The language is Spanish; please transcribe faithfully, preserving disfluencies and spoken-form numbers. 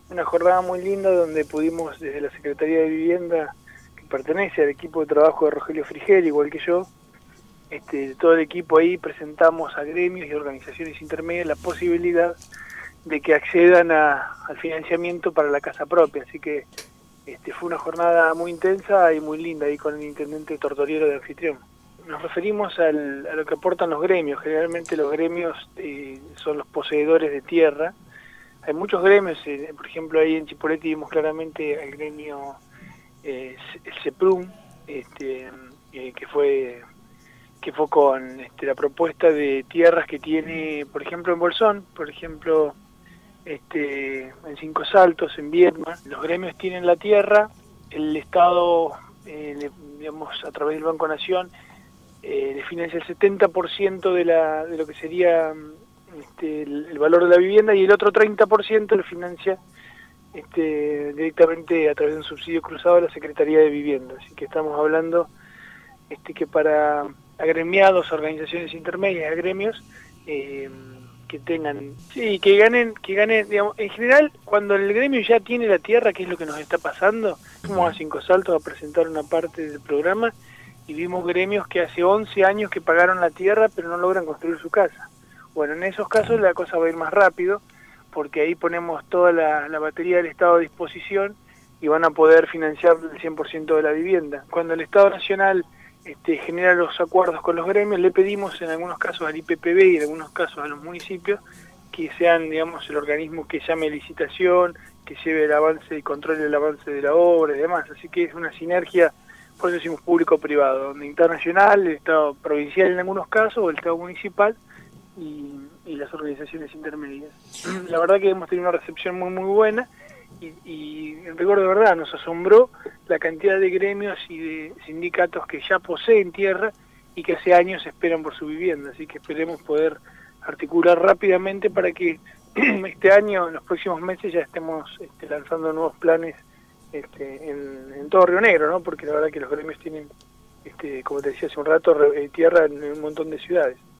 una jornada muy linda donde pudimos desde la Secretaría de Vivienda, que pertenece al equipo de trabajo de Rogelio Frigel, igual que yo, este, todo el equipo ahí presentamos a gremios y organizaciones intermedias la posibilidad de que accedan a, al financiamiento para la casa propia, así que este, fue una jornada muy intensa y muy linda ahí con el intendente Tortoriero de anfitrión. Nos referimos al, a lo que aportan los gremios. Generalmente los gremios eh, son los poseedores de tierra. Hay muchos gremios, eh, por ejemplo ahí en Chipoleti vimos claramente al gremio eh, el CEPRUM, este, eh, que fue que fue con este, la propuesta de tierras que tiene, por ejemplo en Bolsón, por ejemplo este, en Cinco Saltos, en Viedma. Los gremios tienen la tierra, el Estado, eh, le, digamos, a través del Banco Nación, eh, le financia el setenta por ciento de, la, de lo que sería este, el, el valor de la vivienda, y el otro treinta por ciento lo financia este, directamente a través de un subsidio cruzado de la Secretaría de Vivienda. Así que estamos hablando este, que para agremiados, organizaciones intermedias, gremios, eh, que tengan, sí, que ganen, que ganen, digamos, en general, cuando el gremio ya tiene la tierra, que es lo que nos está pasando, fuimos a Cinco Saltos a presentar una parte del programa y vimos gremios que hace once años que pagaron la tierra pero no logran construir su casa. Bueno, en esos casos la cosa va a ir más rápido, porque ahí ponemos toda la, la batería del Estado a disposición y van a poder financiar el cien por ciento de la vivienda. Cuando el Estado Nacional Este, genera los acuerdos con los gremios, le pedimos en algunos casos al I P P B y en algunos casos a los municipios que sean, digamos, el organismo que llame licitación, que lleve el avance y controle el avance de la obra y demás. Así que es una sinergia, por eso decimos público-privado, donde internacional, el Estado provincial en algunos casos, o el Estado municipal y, y las organizaciones intermedias. La verdad que hemos tenido una recepción muy muy buena. Y, y en rigor de verdad nos asombró la cantidad de gremios y de sindicatos que ya poseen tierra y que hace años esperan por su vivienda, así que esperemos poder articular rápidamente para que este año, en los próximos meses, ya estemos este, lanzando nuevos planes este, en, en todo Río Negro, ¿no? Porque la verdad que los gremios tienen, este, como te decía hace un rato, re, tierra en un montón de ciudades.